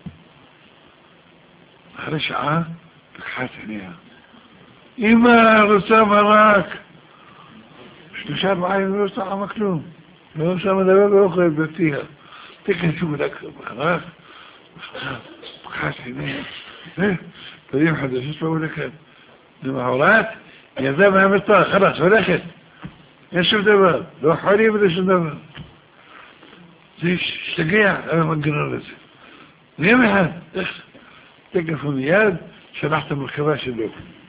אחרי שעה, לקחה את עיניה. אמא, רוצה מרק. 3-4 ימים לא רוצה עמה כלום. לא רוצה מדבר באוכל בפיה. תכנסו בדק מרק. לקחה את עיניה. תרים חדשות באו לכאן. למחרת, ידע מהמרפאה, חלאס, הולכת. אין שום דבר. לא חולים ולא שום דבר. זה השתגע על המנגנון הזה. ויום אחד, תקף מיד, שלח את המרכבה שלו.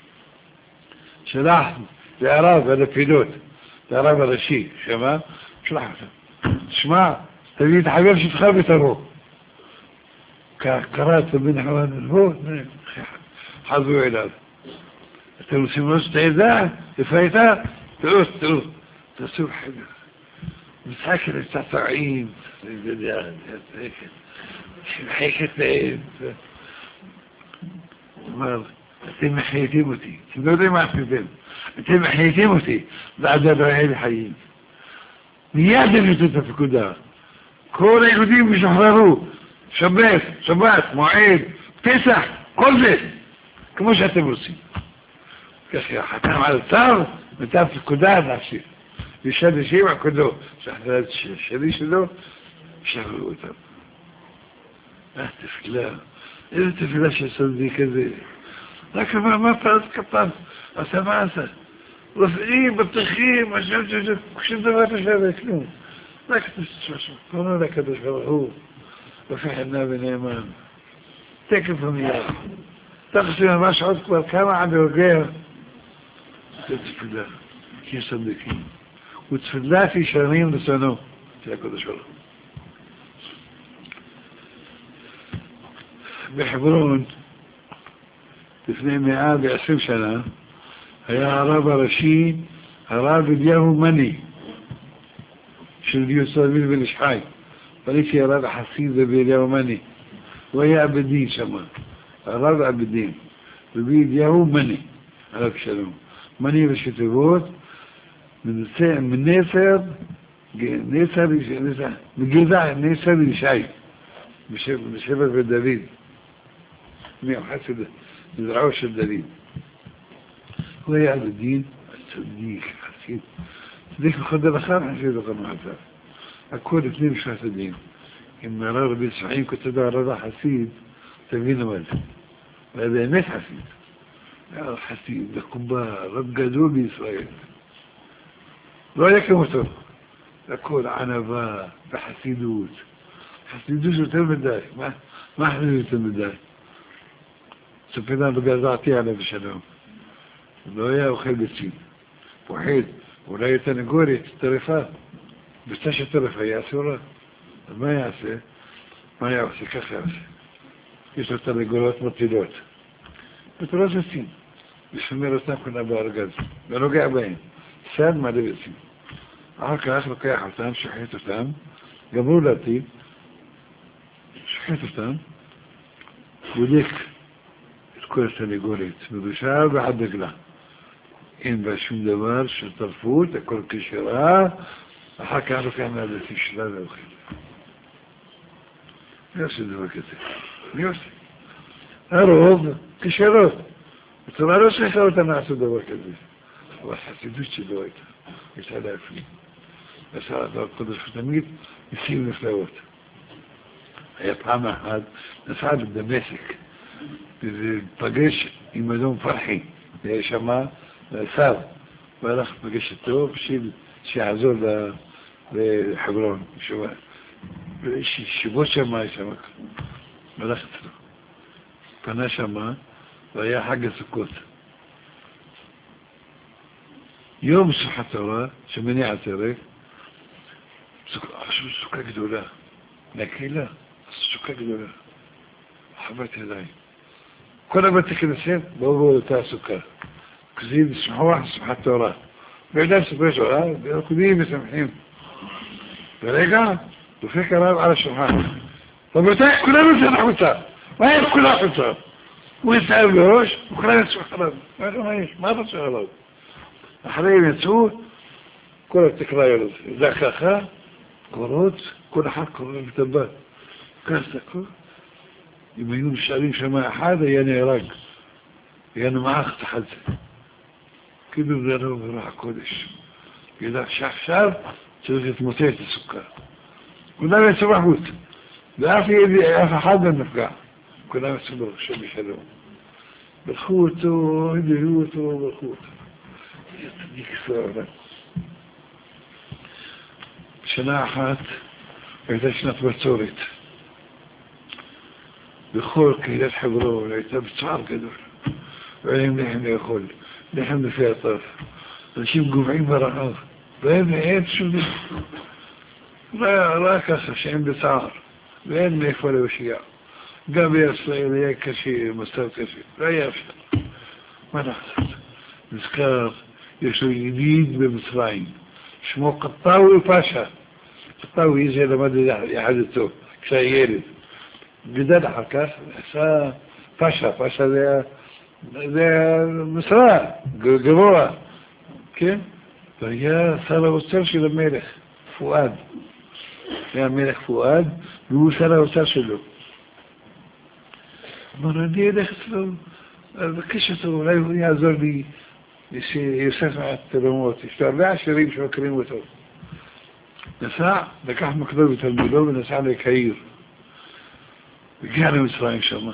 שלח לערב על הפילות, לערב הראשי, שמע? שלח אותם. תשמע, תביא את החבר שלך ותבוא. קראת בין החבן, בוא, חזרו אליו. אתם רוצים לראות את העדה? איפה הייתה? תראו, תעשו חדר. משחק על הצעצועים, שמחקת להם. אמר, אתם מחייתים אותי, אתם לא יודעים מה עשיתם, אתם מחייתים אותי, ועדה לא היה לי חיים. מיד הם יוצאו את הפקודה. כל היהודים משוחררו, שבת, מועד, פסח, כל זה, כמו שאתם רוצים. ככה, חתם על הצו, נתן פקודה להפסיק. ושד השם כולו, שאחרי השני שלו, שחררו אותם. תפילה, איזה תפילה של צדיק כזה. רק מה פרץ כפן, עשה מה עשה. רופאים, בטחים, שום דבר לא שווה כלום. רק קוראים לקדוש ברוך הוא, רופא חנה ונאמן. תקף ומיד. תחשבי ממש עוד כבר כמה עד הוגר. זה תפילה, כי יש צדיקים. ותפילה פי שנים לצונו, זה הקדוש ברוך הוא. בחברון, לפני 120 שנה, היה הרב הראשי, הרב אליהו מני, של יוסביל בן ישחי. פניתי הרב החסיד ואליהו מני. הוא היה עבדין שם, הרב עבדין. רבי אליהו מני, הרב שלום. מני ראשי תיבות, מנסר, מגזע נסר ישי, בשבט ודוד. מיוחסד לזרעו של דוד. הוא היה עבדין, צדיק, חסיד. צדיק בחדר אחר, חסיד בחדר אחר. הכל לפני משפט הדין. אם הרב רבי סחיים כותב הרב החסיד, תבינו מה זה. והיה באמת חסיד. היה חסיד, לקובה, רב גדול בישראל. לא היה כמותו. הכל ענווה וחסידות. חסידות יותר מדי. מה חסידות יותר מדי? סופנה בגזעתי עליו בשלום. לא היה אוכל ביצים. פוחד. אולי הייתה נגורית, טרפה. ביצה של טרפה היא אסורה. אז מה יעשה? מה יעשה? כך יעשה. יש לו תרנגולות מטילות. מטילות ביצים. ושומר אותם כונה בארגז. ונוגע בהם. סד מלא ביצים. אחר כך לוקח אותם, שוחט אותם, גמרו להטיל, שוחט אותם, בודק את כל הסנגורית, מדושה ועד דגלה. אין בה שום דבר של טרפות, הכל כשרה, אחר כך לוקח מהדתי שלה ואוכל. מי עושה דבר כזה? מי עושה? הרוב כשרות. בצורה לא צריכה אותם לעשות דבר כזה. אבל חסידות שלו הייתה, הייתה להפליא. עשה הדבר קודש ותמיד, ניסים נפלאות. היה פעם אחת, נסע לדמשק, ופגש עם אדום פרחי, היה שמה, שר, והלך לפגש איתו בשביל שיעזור לחברון, ישיבות שמה, והלך אצלו. פנה שמה, והיה חג הסוכות. יום שמחת תורה, שמניע הטרף, עשו סוכה גדולה, מהקהילה, עשו סוכה גדולה, חוות ידיים. כל הבתי כנסת באו לאותה סוכה. כזים שמחת תורה. וידע סופרי תורה, ורקודים ושמחים. ורגע, דופק הרב על השולחן. רבותיי, כולם יוצאים החוצה. מה יש כולם החוצה? הוא יצטער בראש, וכולם יצאו אחריו. מה אתה צריך עליו? אחרי הם יצאו, כל התקרה יולד. זה ככה, קורות, כל אחד קורא לטבעת. ככה, אם היו נשארים שם אחד, היה נהרג. היה נמעך תחת זה. כאילו זה לא ברוח הקודש. ידע שעכשיו צריך להתמוטט את הסוכה. כולם יצאו בחוץ. ואף אחד לא נפגע. כולם יצאו בראשו בשלום. ברכו אותו, הביאו אותו, ברכו אותו. זה צדיק סוער. שנה אחת הייתה שנת בצורת. בכל קהילת חברון הייתה בצער גדול. ועליהם לחם לאכול, לחם לפי הטף. אנשים גובעים ברעב. ואין שום דבר. רק ככה שהם בצער. ואין מאיפה להושיע. גם בישראל היה קשה, מסתר קשה. לא היה אפשר. מה לעשות? נזכר, יש לו ידיד במצרים. שמו קטאווי פאשה. קטאווי זה למד יחד איתו, כשהיה ילד. גדל אחר כך, עשה פאשה. פאשה זה משרה, גבוה. כן? והיה שר האוצר של המלך, פואד. היה המלך פואד, והוא שר האוצר שלו. אמר, אני אלך אצלו, אבקש אותו, אולי הוא יעזור לי, שיוסף מהתרומות. יש לו הרבה עשירים שמכירים אותו. נסע, לקח מקדו ותלמידו ונסע לקהיר. הגיע למצרים שם.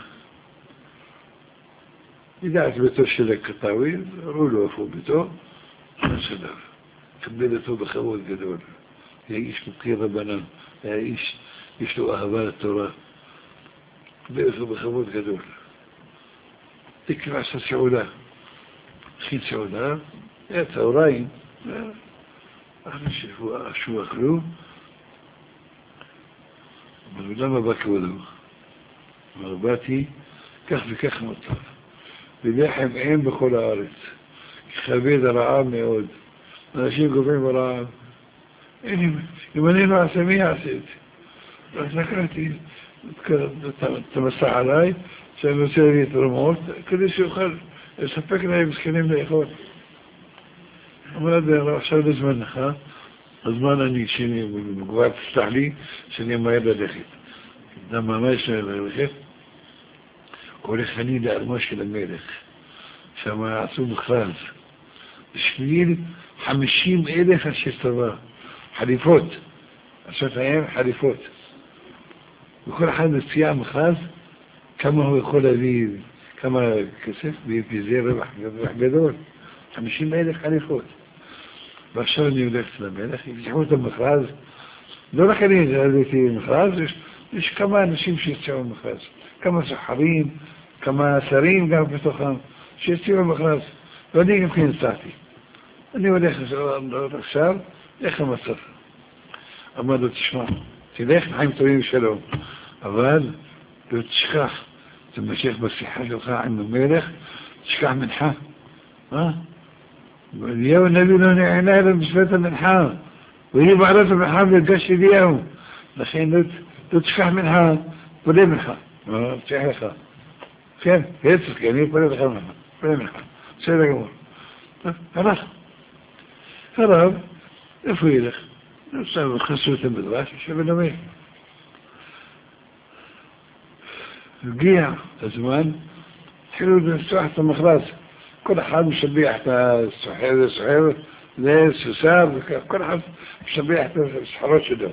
ידע את ביתו של הקטאווי, אמרו לו איפה ביתו, נסע אליו. קבל אותו בכבוד גדול. היה איש מוקיר רבנן, היה איש, יש לו אהבה לתורה. קבל אותו בכבוד גדול. תקרא עשה סעודה. הכין סעודה, היה צהריים, אחרי שהוא אכלו, אמרו, למה בא כבודו? אמר, באתי, כך וכך מצב. ולחם אין בכל הארץ. כבד הרעב מאוד. אנשים גובים ברעב. אם אני לא אעשה, מי יעשה את זה? אז לקחתי את המסע עליי, שאני רוצה להביא תרומות, כדי שיוכל לספק להם מסכנים לאכול. אמר לה, עכשיו זה זמן לך, הזמן אני, כבר תסלח לי, שאני אמהר ללכת. למה מה יש ללכת? הולך אני לארמו של המלך, שם עשו מכרז, בשביל 50,000 אנשי צבא, חליפות, עשות להם חליפות. וכל אחד מציע מכרז, כמה הוא יכול להביא, כמה כסף, וזה רווח גדול, 50,000 חליפות. ועכשיו אני הולך למלך, יפתחו את המכרז, לא רק אני הבאתי מכרז, יש כמה אנשים שיציעו מכרז, כמה סוחרים, כמה שרים גם בתוכם, שיציעו מכרז, ואני גם כן הצעתי. אני הולך עכשיו, איך המצב? אמר לו, תשמע, תלך לחיים טובים ושלום, אבל לא תשכח, תמשך בשיחה שלך עם המלך, תשכח מנחה. ואליהו הנביא לא נענה אליו בשפת המנחה, והיא בעלת המנחה והרגש אליהו. לכן לא תשכח מנחה, פודה ממך. צריך לך. כן, יצחק, אני פודה לך ממך. פודה ממך. בסדר גמור. הלך. הרב, איפה ילך? עכשיו חסו אותם בדבש, יושב ונאמר. הגיע הזמן, התחילו לפתוח את המכרז. כל אחד משביח את הסוחר, זה סוסר, כל אחד משביח את הסחרות שלו.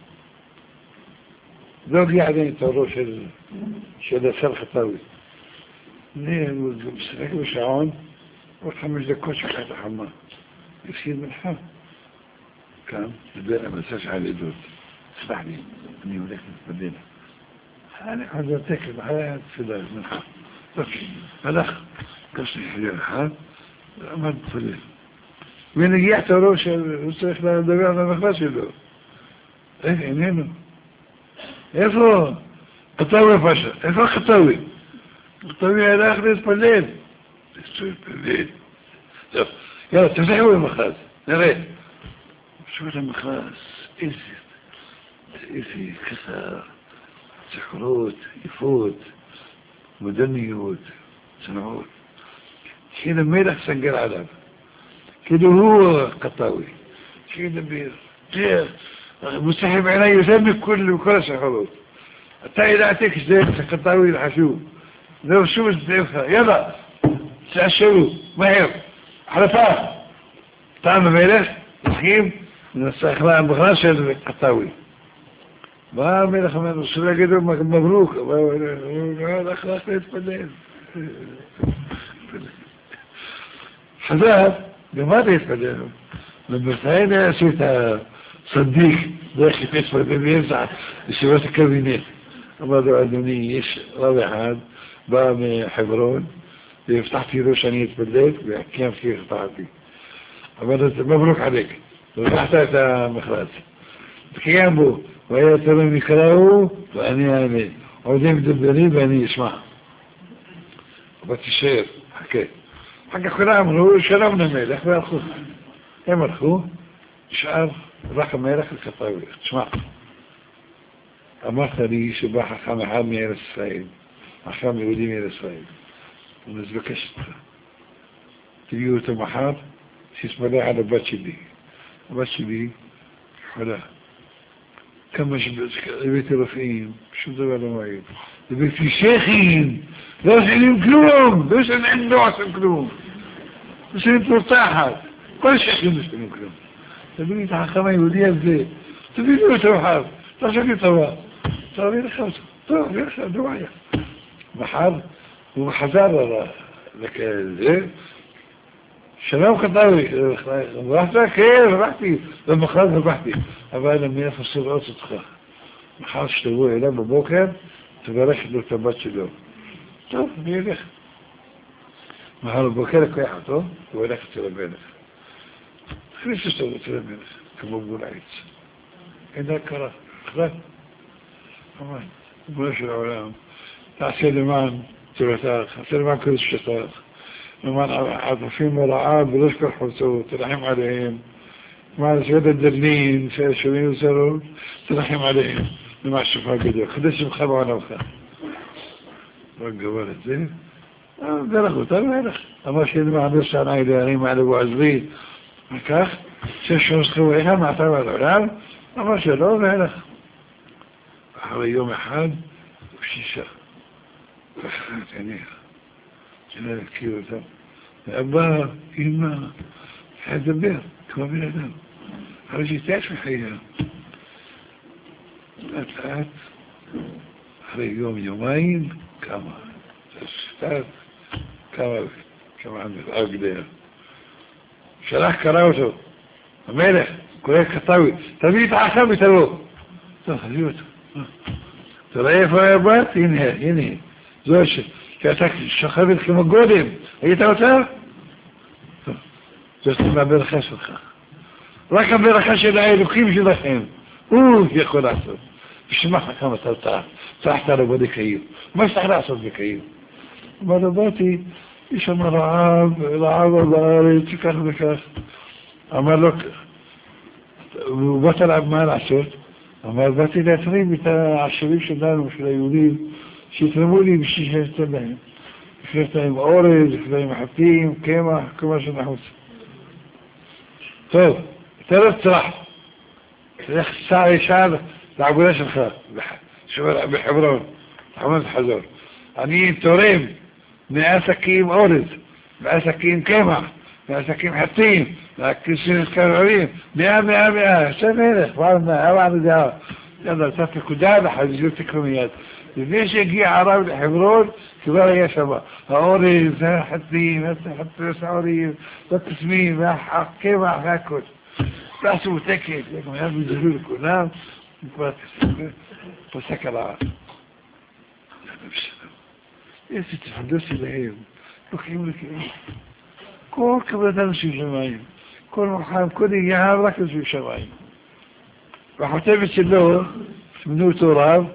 לא הגיע עדיין את הראש של השר חטאווי. אני משחק בשעון, עוד 5 דקות שכח את החמה. הפסיד מלחה. קם, דיבר המסע שעל עדות. סלח לי, אני הולך להתפלל. אני חזרתק, בחיה תפילה, מלחה. טוב, הלך, קשתי חליל אחד, ועמד להתפלל. ונגיע את הראש, הוא צריך לדבר על המכרז שלו. איננו. איפה? חטאווי פשע. איפה חטאווי? חטאווי הלך להתפלל. להתפלל. טוב, יאללה, תפתחו במכרז, נראה. שוב את המכרז, איזה ככה, סחרות, יפות, מודרניות, צנעות. כאילו מלך סנגר עליו. כאילו הוא חטאווי. שידבר. מוסחב עיניי יותר מכל הסחרות. אתה ידעתك שזה חטאווי לחשוב. זהו שוב אצלך, יאללה, תעשרו, מהר. חלפה. טעם המלך, הסכים, ונסח לה המכרז של חטאווי. בא המלך אמר, אסור להגיד לו מברוק, אבל הלך להתפלל. חזר, גמר להתפלל. במרתיים עשו את הצדיק, דרך להתפלל באמצע ישיבת הקבינט. אמר לו, אדוני, יש רב אחד, בא מחברון, והבטחתי לו שאני אתפלל, והקיימתי והבטחתי. אמר לו, מברוק עליך, והבטחת את המכרז. וקיים בו, והיה תרם יקראו, ואני אענה. עודים מדברים ואני אשמע. אבל תישאר, חכה. אחר כך כולם אמרו, שלום למלך, והלכו. הם הלכו, נשאר רק המלך וחטאווי. תשמע, אמרת לי שבא חכם אחד מארץ ישראל, חכם יהודי מארץ ישראל. אני מבקש אותך. תביאו אותו מחר, שיתמלא על הבת שלי. הבת שלי חולה. כמה הבאתי רופאים, שום דבר לא מעיד. הבאתי שייכים, לא עושים כלום, לא עושים כלום. עושים תורתחת, כל שייכים לא עושים כלום. תביא לי את החכם היהודי הזה, תביא לי אותו מחר, תחשב לי טובה. תביא לך אותו, טוב, יש לך דועיה. מחר הוא חזר לזה, שלום חטאווי, רחת? כן, רחתי, במחר רחתי, אבל אני אפס לראות אותך. מחר שתבוא אליו בבוקר, תברך לו את הבת שלו. טוב, אני אלך. מחר בבוקר לקח אותו, הוא הולך אצל המלך. הכניס אותו אצל המלך, כמו גבול העץ. אין הכרה, בכלל. אמן, גבולה של העולם, תעשה למען תורתך, תעשה למען קדושתך. למען עטופים מרעב ולא שכל חוצות, תרחם עליהם. למען סגד הדרנין, שומעים וזרות, תרחם עליהם. למען שפע גדול. חדש שמך בעולמך. רק גבר את זה. דרך אותה והלך. אמר שלמען ברשענה אליהם מעלו עזבי. וכך, ששוזכו איכה מעתה ועד עולם. אמר שלא והלך. אחרי יום אחד, ושישה. וחרט עיניה. שלא להכיר אותם. ואבא, אמא, הדבר, כמו בן אדם. אחרי שהתייאש מחייה. לאט לאט, אחרי יום, יומיים, כמה. שתת, כמה עמד, גדיה. שלח קרא אותו. המלך, קורא חטאווי, תביא את החכם ותבוא. טוב, תביא אותו. אתה רואה איפה היה בת? הנה. זו שאתה שוכבת כמו גודם. היית אותה? טוב. זאת מהברכה שלך. רק הברכה של האלוקים שלכם. הוא יכול לעשות. בשביל חכם אתה צלחת לבוא לקיים. מה שצריך לעשות בקיים? אבל באתי, יש שם רעב בארץ, כך וכך. אמר לו, הוא באת עליו מה לעשות? אבל באתי להתרים את העשבים שלנו, של היהודים, שיתרמו לי בשביל שיתן להם. לפני להם אורז, לפני להם חטים, קמח, כל מה שנחוץ. טוב, אתה לא צריך. צריך שעה ישר לעבודה שלך, בחברון, בחברון חזור. אני תורם 100 שקים אורז, 100 שקים קמח, 100 שקים חטים, 100 שקים קרערים, 100, שם מלך, ועל דעה. יאללה, קצת נקודה לחזור תקרוא מיד. לפני שהגיע ערב לחברון, כבר היה שם. האורז, החטים, הסעורים, התסמים, הקמח, והכל. תעשו תקת, מיד בזלו לכולם, וכבר פסק על הער. איזה תפדוסי להם, לוקחים לכם. כל כבודנו של שמיים, כל מחם, כל יער רק של שמיים. והחותמת שלו, שמנו אותו רב,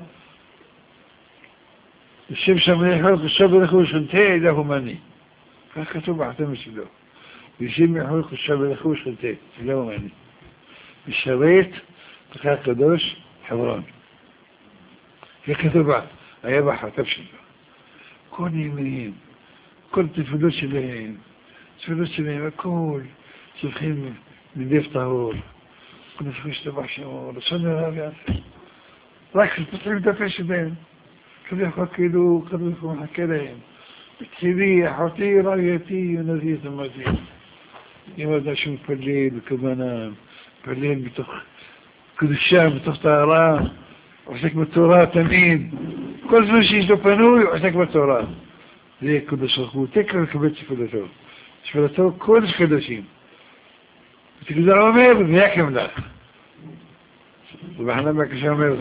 יושב שם לחלק, יושב בלכו שנתה, ידעו מני. כך כתוב בחותמת שלו. יושב מחלק, יושב בלכו שנתה, ידעו מני. משרת, תחי הקדוש, חברון. זה כתוב, היה בחותמת שלו. כל ימיים, כל תפדות שלהם, הכל, צריכים מדף טהור. כל נפחי שטבח שמור, לשון הרב יעשה. רק פותחים את הפה שלהם. כזה יכול כאילו, כזה יכול מחכה להם. בתחילי, אחותי, רעייתי, ונזיר תמתי. אם אדם שמתפלל בכוונה, מתפלל בתוך קדושה, בתוך טהרה, עוסק בתורה תמיד. כל זמן שיש לו פנוי, עוסק בתורה. זה קדוש רחו, תקרא לקבל תפילתו. תפילתו קודש קדושים. ותגזר אומר, ויקם לך. ובחנה בקשה אומר,